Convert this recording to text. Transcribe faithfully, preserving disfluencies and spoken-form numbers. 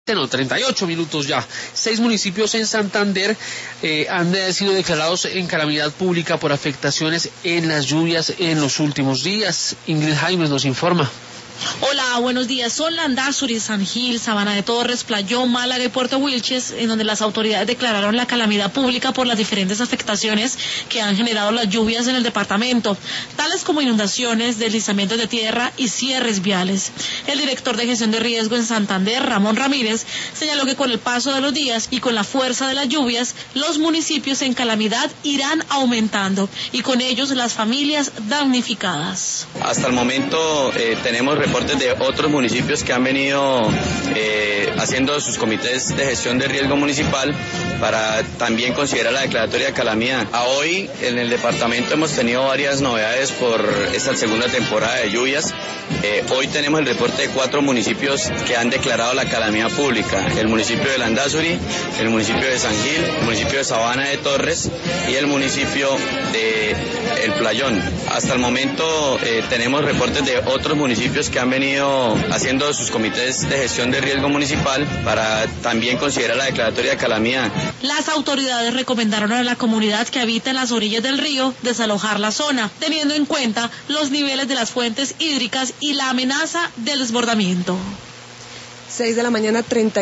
No, treinta y ocho minutos ya. Seis municipios en Santander eh, han eh, sido declarados en calamidad pública por afectaciones en las lluvias en los últimos días. Ingrid Jaimes nos informa. Hola, buenos días. Son Landazuri, San Gil, Sabana de Torres, Playón, Málaga y Puerto Wilches, en donde las autoridades declararon la calamidad pública por las diferentes afectaciones que han generado las lluvias en el departamento, tales como inundaciones, deslizamientos de tierra y cierres viales. El director de gestión de riesgo en Santander, Ramón Ramírez, señaló que con el paso de los días y con la fuerza de las lluvias, los municipios en calamidad irán aumentando y con ellos las familias damnificadas. Hasta el momento eh, tenemos reportes de otros municipios que han venido eh, haciendo sus comités de gestión de riesgo municipal para también considerar la declaratoria de calamidad. A hoy en el departamento hemos tenido varias novedades por esta segunda temporada de lluvias. Eh, hoy tenemos el reporte de cuatro municipios que han declarado la calamidad pública: el municipio de Landazuri, el municipio de San Gil, el municipio de Sabana de Torres y el municipio de El Playón. Hasta el momento eh, tenemos reportes de otros municipios que han venido haciendo sus comités de gestión de riesgo municipal para también considerar la declaratoria de calamidad. Las autoridades recomendaron a la comunidad que habita en las orillas del río desalojar la zona, teniendo en cuenta los niveles de las fuentes hídricas y la amenaza del desbordamiento. seis de la mañana, treinta